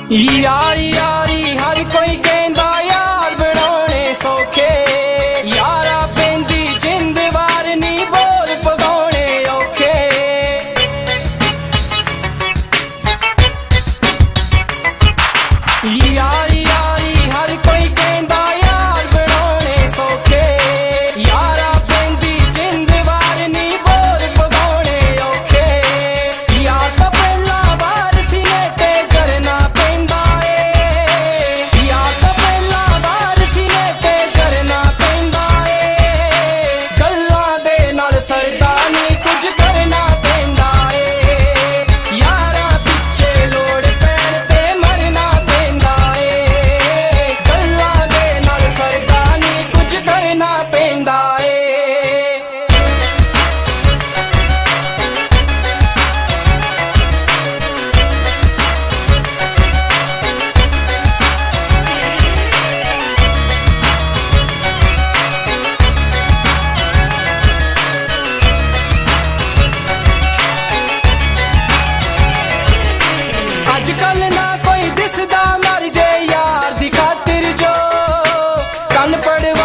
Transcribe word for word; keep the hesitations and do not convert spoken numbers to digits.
यारी यारी हर कोई कहंदा यार बनाने सौखे यारा पेंदी जिंद वार नी बोल पगाने औखे यारी यारी हर कोई कहंदा यार बनाने सौखे यारा पेंदी जिंद वार नी बोल पगाने औखे यार तो पहला बार सीने ते करना अजकल ना कोई दिसदा मर जे यार दी खातिर जो कन पड़